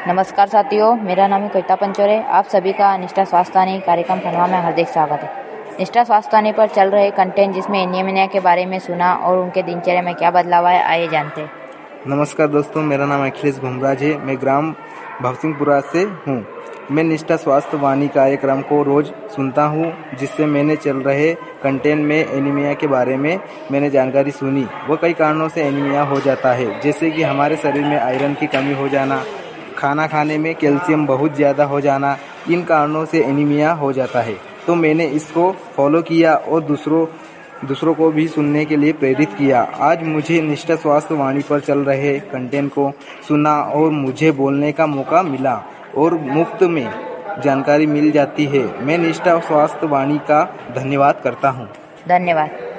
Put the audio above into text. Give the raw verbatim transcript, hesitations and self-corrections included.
नमस्कार साथियों, मेरा नाम है कविता पंचोरे। आप सभी का निष्ठा स्वास्थ्य कार्यक्रम खंडवा में हार्दिक स्वागत है। निष्ठा स्वास्थ्य पर चल रहे कंटेंट जिसमें एनीमिया के बारे में सुना और उनके दिनचर्या में क्या बदलाव आया, आइए जानते हैं। नमस्कार दोस्तों, मेरा नाम अखिलेश भुमराज है। मैं ग्राम भवसिंहपुरा से हूँ। मैं निष्ठा स्वास्थ्य वाणी कार्यक्रम को रोज सुनता हूँ, जिससे मैंने चल रहे कंटेंट में एनीमिया के बारे में मैंने जानकारी सुनी। वो कई कारणों से एनीमिया हो जाता है, जैसे कि हमारे शरीर में आयरन की कमी हो जाना, खाना खाने में कैल्शियम बहुत ज़्यादा हो जाना। इन कारणों से एनीमिया हो जाता है। तो मैंने इसको फॉलो किया और दूसरों दूसरों को भी सुनने के लिए प्रेरित किया। आज मुझे निष्ठा स्वास्थ्य वाणी पर चल रहे कंटेंट को सुना और मुझे बोलने का मौका मिला और मुफ्त में जानकारी मिल जाती है। मैं निष्ठा स्वास्थ्य वाणी का धन्यवाद करता हूँ। धन्यवाद।